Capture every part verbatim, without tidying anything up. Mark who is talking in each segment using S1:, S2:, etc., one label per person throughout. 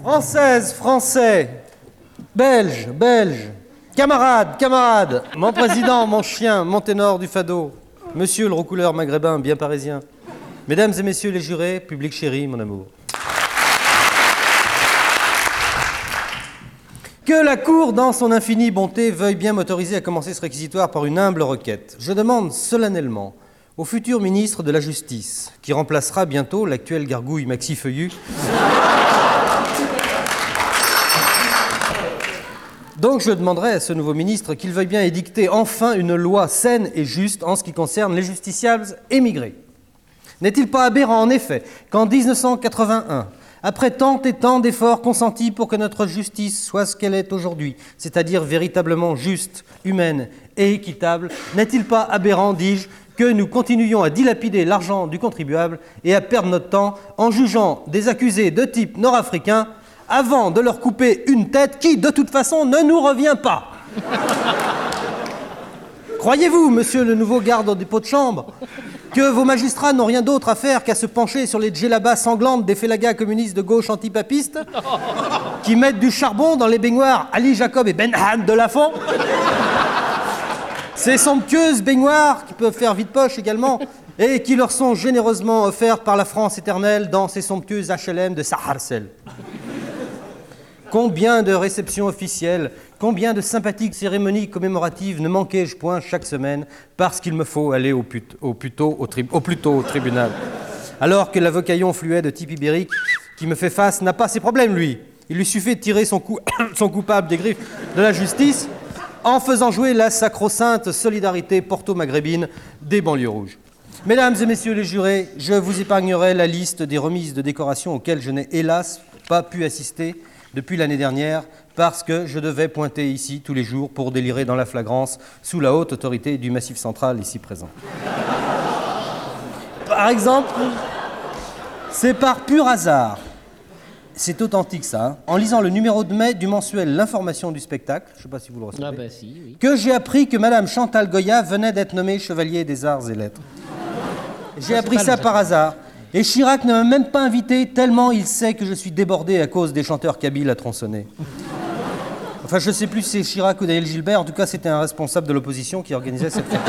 S1: Françaises, Français, Belges, Belges, camarades, camarades, mon président, mon chien, mon ténor du fado, monsieur le roucouleur maghrébin bien parisien, mesdames et messieurs les jurés, public chéri, mon amour. Que la Cour, dans son infinie bonté, veuille bien m'autoriser à commencer ce réquisitoire par une humble requête. Je demande solennellement au futur ministre de la Justice, qui remplacera bientôt l'actuel gargouille Maxi Feuillu, donc je demanderai à ce nouveau ministre qu'il veuille bien édicter enfin une loi saine et juste en ce qui concerne les justiciables émigrés. N'est-il pas aberrant, en effet, qu'en dix-neuf cent quatre-vingt-un, après tant et tant d'efforts consentis pour que notre justice soit ce qu'elle est aujourd'hui, c'est-à-dire véritablement juste, humaine et équitable, n'est-il pas aberrant, dis-je, que nous continuions à dilapider l'argent du contribuable et à perdre notre temps en jugeant des accusés de type nord-africain avant de leur couper une tête qui, de toute façon, ne nous revient pas. Croyez-vous, monsieur le nouveau garde au dépôt de chambre, que vos magistrats n'ont rien d'autre à faire qu'à se pencher sur les djellabas sanglantes des félagas communistes de gauche antipapistes qui mettent du charbon dans les baignoires Ali Jacob et Ben Han de Lafont? Ces somptueuses baignoires qui peuvent faire vide-poche également et qui leur sont généreusement offertes par la France éternelle dans ces somptueuses H L M de Saharsel. Combien de réceptions officielles, combien de sympathiques cérémonies commémoratives ne manquais-je point chaque semaine parce qu'il me faut aller au, put- au, plus tôt au, tri- au plus tôt au tribunal. Alors que l'avocaillon fluet de type ibérique qui me fait face n'a pas ses problèmes, lui. Il lui suffit de tirer son, coup- son coupable des griffes de la justice en faisant jouer la sacro-sainte solidarité porto-maghrébine des banlieues rouges. Mesdames et messieurs les jurés, je vous épargnerai la liste des remises de décoration auxquelles je n'ai hélas pas pu assister depuis l'année dernière, parce que je devais pointer ici tous les jours pour délirer dans la flagrance sous la haute autorité du Massif central ici présent. Par exemple, c'est par pur hasard, c'est authentique ça, hein, en lisant le numéro de mai du mensuel L'Information du spectacle, je ne sais pas si vous le recevez,
S2: Ah bah si, oui.
S1: que j'ai appris que Madame Chantal Goya venait d'être nommée chevalier des arts et lettres. J'ai appris ça par hasard. Et Chirac ne m'a même pas invité, tellement il sait que je suis débordé à cause des chanteurs kabyles à tronçonner. Enfin, je ne sais plus si c'est Chirac ou Daniel Gilbert, en tout cas, c'était un responsable de l'opposition qui organisait cette fête.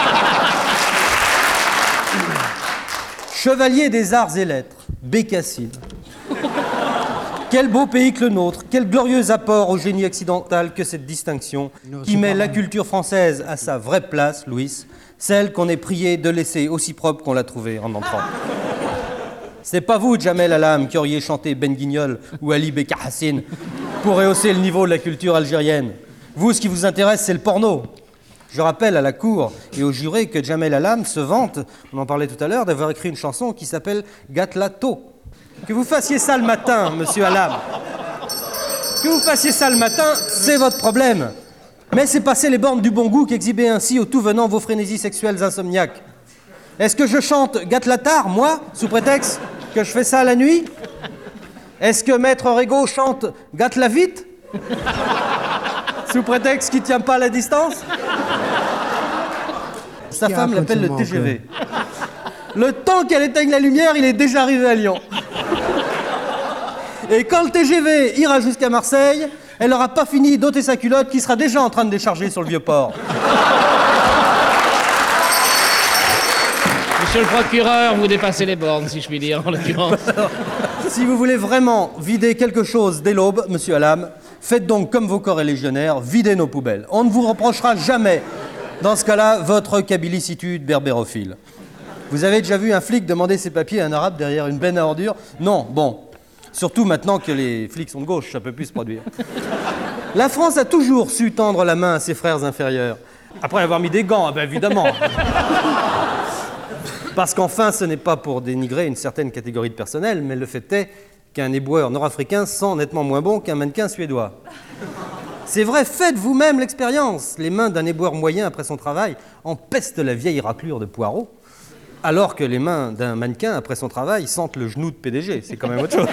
S1: Chevalier des arts et lettres, Bécassine. Quel beau pays que le nôtre, quel glorieux apport au génie occidental que cette distinction qui met la culture française à sa vraie place, Louis, celle qu'on est prié de laisser aussi propre qu'on l'a trouvée en entrant. C'est pas vous, Jamel Alam, qui auriez chanté Ben Guignol ou Ali Bekahassin pour rehausser le niveau de la culture algérienne. Vous, ce qui vous intéresse, c'est le porno. Je rappelle à la Cour et aux jurés que Jamel Alam se vante, on en parlait tout à l'heure, d'avoir écrit une chanson qui s'appelle Gatlato. Que vous fassiez ça le matin, monsieur Alam. Que vous fassiez ça le matin, c'est votre problème. Mais c'est passer les bornes du bon goût qu'exhibez ainsi au tout venant vos frénésies sexuelles insomniaques. Est-ce que je chante Gatlatar, moi, sous prétexte que je fais ça la nuit? Est-ce que Maître Régaud chante Gatlavite, sous prétexte qu'il ne tient pas la distance? Sa femme l'appelle le T G V. Le temps qu'elle éteigne la lumière, il est déjà arrivé à Lyon. Et quand le T G V ira jusqu'à Marseille, elle n'aura pas fini d'ôter sa culotte qui sera déjà en train de décharger sur le vieux port.
S2: Monsieur le procureur, vous dépassez les bornes, si je puis dire, en l'occurrence.
S1: Si vous voulez vraiment vider quelque chose dès l'aube, monsieur Alam, faites donc comme vos corps et légionnaires, videz nos poubelles. On ne vous reprochera jamais, dans ce cas-là, votre kabylicitude berbérophile. Vous avez déjà vu un flic demander ses papiers à un arabe derrière une benne à ordures? Non, bon. Surtout maintenant que les flics sont de gauche, ça peut plus se produire. La France a toujours su tendre la main à ses frères inférieurs. Après avoir mis des gants, ah ben évidemment. Parce qu'enfin, ce n'est pas pour dénigrer une certaine catégorie de personnel, mais le fait est qu'un éboueur nord-africain sent nettement moins bon qu'un mannequin suédois. C'est vrai, faites vous-même l'expérience. Les mains d'un éboueur moyen après son travail empestent la vieille raclure de Poirot, alors que les mains d'un mannequin après son travail sentent le genou de P D G. C'est quand même autre chose.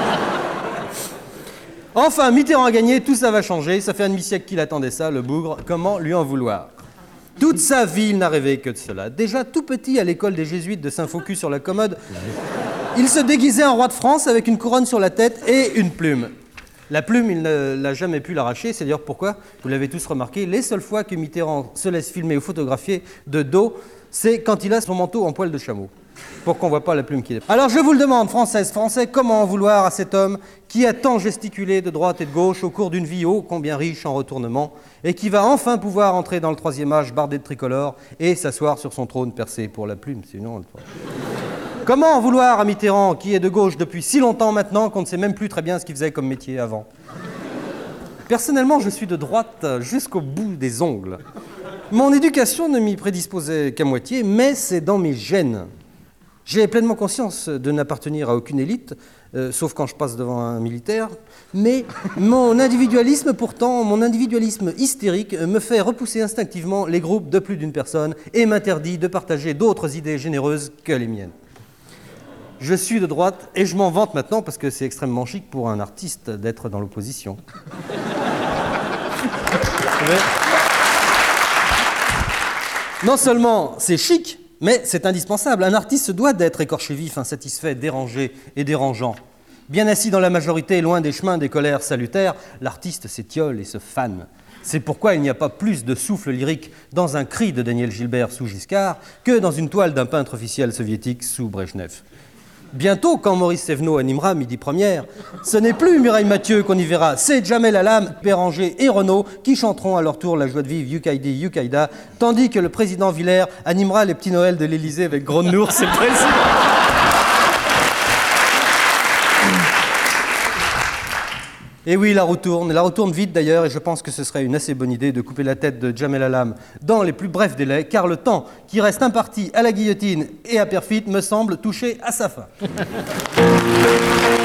S1: Enfin, Mitterrand a gagné, tout ça va changer. Ça fait un demi-siècle qu'il attendait ça, le bougre. Comment lui en vouloir? Toute sa vie, il n'a rêvé que de cela. Déjà tout petit à l'école des jésuites de Saint-Focus sur la Commode, Il se déguisait en roi de France avec une couronne sur la tête et une plume. La plume, il ne l'a jamais pu l'arracher, c'est d'ailleurs pourquoi, vous l'avez tous remarqué, les seules fois que Mitterrand se laisse filmer ou photographier de dos, c'est quand il a son manteau en poil de chameau, pour qu'on ne voit pas la plume qu'il est. Alors je vous le demande, Françaises, Français, comment en vouloir à cet homme qui a tant gesticulé de droite et de gauche au cours d'une vie ô combien riche en retournements, et qui va enfin pouvoir entrer dans le troisième âge bardé de tricolore et s'asseoir sur son trône percé pour la plume, sinon... Comment en vouloir à Mitterrand, qui est de gauche depuis si longtemps maintenant qu'on ne sait même plus très bien ce qu'il faisait comme métier avant? Personnellement, je suis de droite jusqu'au bout des ongles. Mon éducation ne m'y prédisposait qu'à moitié, mais c'est dans mes gènes. J'ai pleinement conscience de n'appartenir à aucune élite, euh, sauf quand je passe devant un militaire, mais mon individualisme pourtant, mon individualisme hystérique me fait repousser instinctivement les groupes de plus d'une personne et m'interdit de partager d'autres idées généreuses que les miennes. Je suis de droite et je m'en vante maintenant parce que c'est extrêmement chic pour un artiste d'être dans l'opposition. Non seulement c'est chic, mais c'est indispensable. Un artiste se doit d'être écorché vif, insatisfait, dérangé et dérangeant. Bien assis dans la majorité, loin des chemins des colères salutaires, l'artiste s'étiole et se fane. C'est pourquoi il n'y a pas plus de souffle lyrique dans un cri de Daniel Gilbert sous Giscard que dans une toile d'un peintre officiel soviétique sous Brejnev. Bientôt, quand Maurice Sévenot animera Midi Première, ce n'est plus Mireille Mathieu qu'on y verra, c'est Jamel Alam, Béranger et Renaud qui chanteront à leur tour la joie de vivre Yukaïdi Yukaïda, tandis que le président Villers animera les petits Noëls de l'Élysée avec Gros Nours et Président. Et oui, la roue tourne, la roue tourne vite d'ailleurs, et je pense que ce serait une assez bonne idée de couper la tête de Jamel Alam dans les plus brefs délais, car le temps qui reste imparti à la guillotine et à Perfit me semble toucher à sa fin.